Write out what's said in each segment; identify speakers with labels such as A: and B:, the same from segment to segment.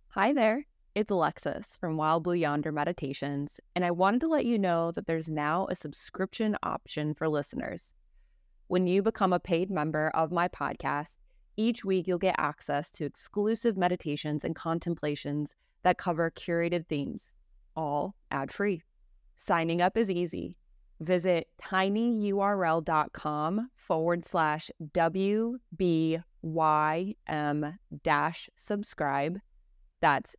A: Hi there, it's Alexis from Wild Blue Yonder Meditations, and I wanted to let you know that there's now a subscription option for listeners. When you become a paid member of my podcast, each week you'll get access to exclusive meditations and contemplations that cover curated themes, all ad-free. Signing up is easy. Visit tinyurl.com/WBYM-subscribe. That's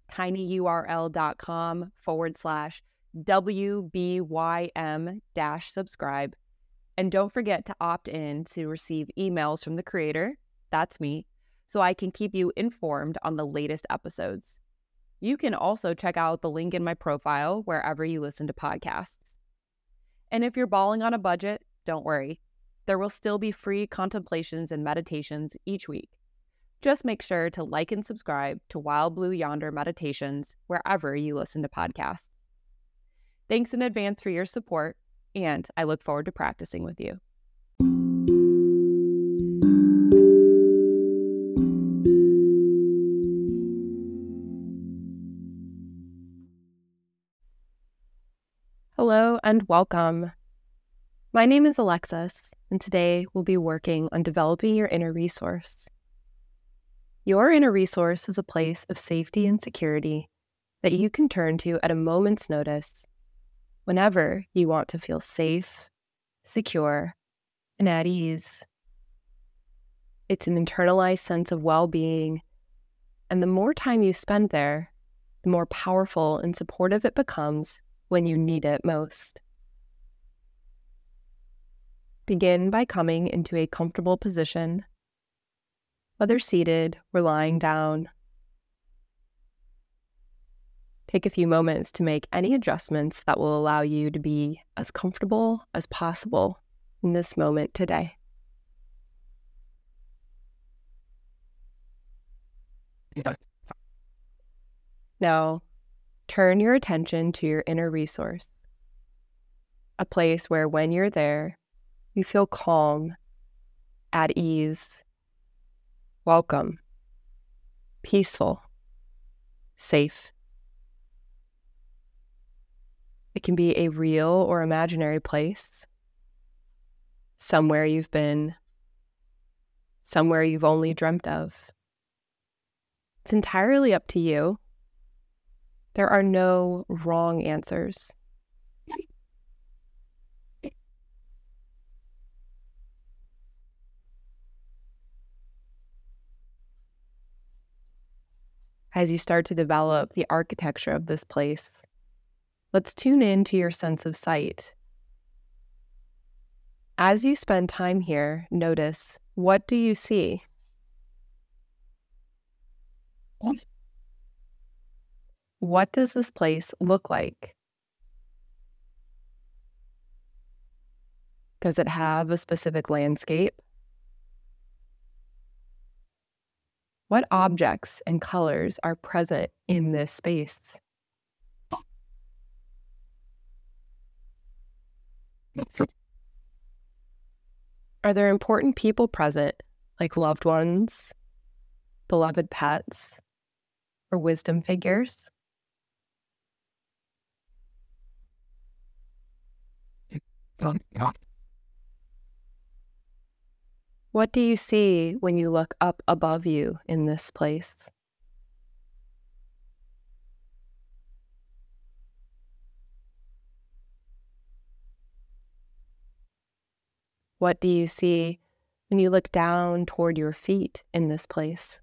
A: tinyurl.com/WBYM-subscribe. And don't forget to opt in to receive emails from the creator, that's me, so I can keep you informed on the latest episodes. You can also check out the link in my profile wherever you listen to podcasts. And if you're balling on a budget, don't worry. There will still be free contemplations and meditations each week. Just make sure to like and subscribe to Wild Blue Yonder Meditations wherever you listen to podcasts. Thanks in advance for your support, and I look forward to practicing with you. Hello and welcome. My name is Alexis, and today we'll be working on developing your inner resource. Your inner resource is a place of safety and security that you can turn to at a moment's notice whenever you want to feel safe, secure, and at ease. It's an internalized sense of well-being, and the more time you spend there, the more powerful and supportive it becomes when you need it most. Begin by coming into a comfortable position, whether seated or lying down. Take a few moments to make any adjustments that will allow you to be as comfortable as possible in this moment today. Now, turn your attention to your inner resource, a place where when you're there, you feel calm, at ease, welcome, peaceful, safe. It can be a real or imaginary place, somewhere you've been, somewhere you've only dreamt of. It's entirely up to you. There are no wrong answers. As you start to develop the architecture of this place, let's tune in to your sense of sight. As you spend time here, notice, what do you see? What does this place look like? Does it have a specific landscape? What objects and colors are present in this space? Are there important people present, like loved ones, beloved pets, or wisdom figures? What do you see when you look up above you in this place? What do you see when you look down toward your feet in this place?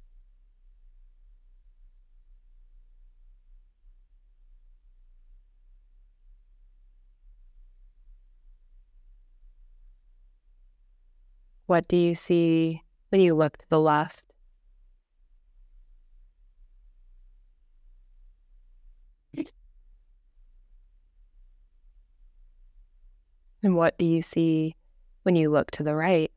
A: What do you see when you look to the left? And what do you see when you look to the right?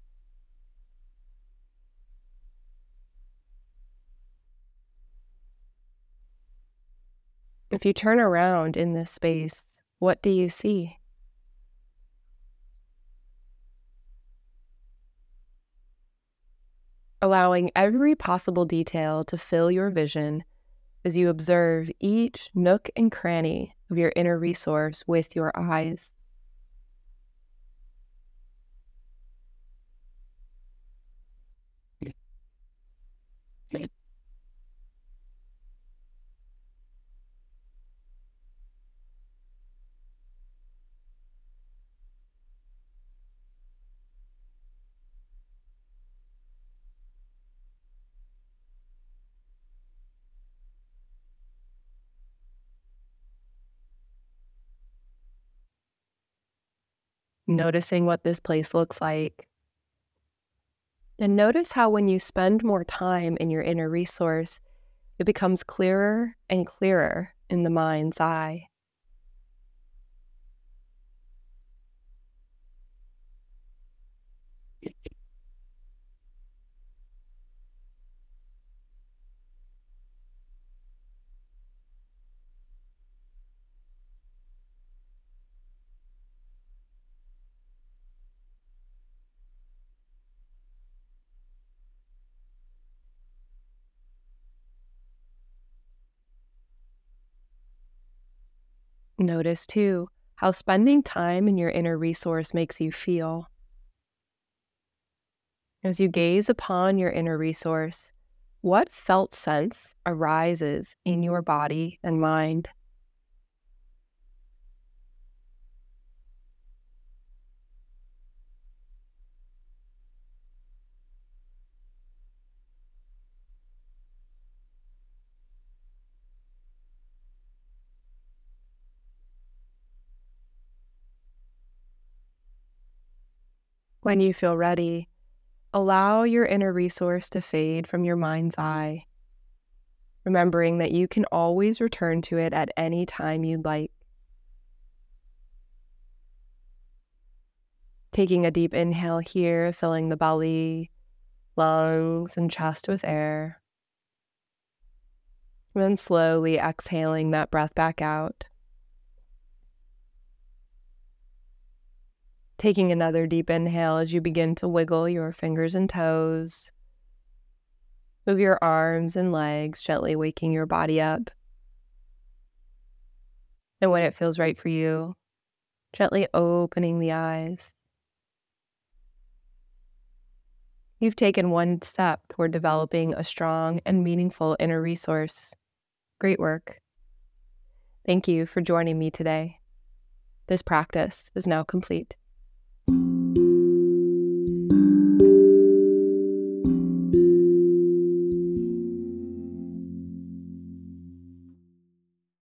A: If you turn around in this space, what do you see? Allowing every possible detail to fill your vision as you observe each nook and cranny of your inner resource with your eyes. Noticing what this place looks like. And notice how when you spend more time in your inner resource, it becomes clearer and clearer in the mind's eye. Notice, too, how spending time in your inner resource makes you feel. As you gaze upon your inner resource, what felt sense arises in your body and mind? When you feel ready, allow your inner resource to fade from your mind's eye, remembering that you can always return to it at any time you'd like. Taking a deep inhale here, filling the belly, lungs, and chest with air. And then slowly exhaling that breath back out. Taking another deep inhale as you begin to wiggle your fingers and toes. Move your arms and legs, gently waking your body up. And when it feels right for you, gently opening the eyes. You've taken one step toward developing a strong and meaningful inner resource. Great work. Thank you for joining me today. This practice is now complete.